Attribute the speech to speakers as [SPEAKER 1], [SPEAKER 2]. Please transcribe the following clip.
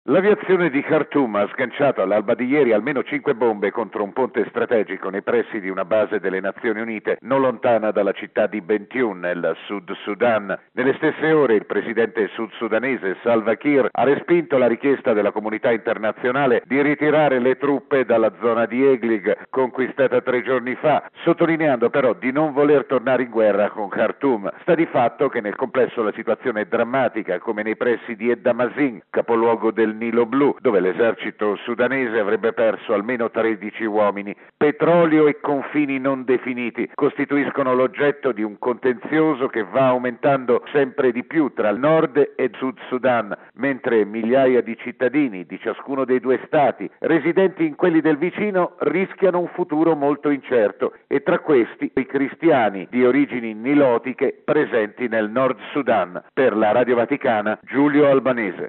[SPEAKER 1] L'aviazione di Khartoum ha sganciato all'alba di ieri almeno 5 bombe contro un ponte strategico nei pressi di una base delle Nazioni Unite non lontana dalla città di Bentiu, nel Sud Sudan. Nelle stesse ore il presidente sudsudanese Salva Kiir ha respinto la richiesta della comunità internazionale di ritirare le truppe dalla zona di Eglig, conquistata 3 giorni fa, sottolineando però di non voler tornare in guerra con Khartoum. Sta di fatto che nel complesso la situazione è drammatica, come nei pressi di Eddamazin, capoluogo del Nilo Blu, dove l'esercito sudanese avrebbe perso almeno 13 uomini. Petrolio e confini non definiti costituiscono l'oggetto di un contenzioso che va aumentando sempre di più tra il nord e il Sud Sudan, mentre migliaia di cittadini di ciascuno dei due stati, residenti in quelli del vicino, rischiano un futuro molto incerto, e tra questi i cristiani di origini nilotiche presenti nel Nord Sudan. Per la Radio Vaticana, Giulio Albanese.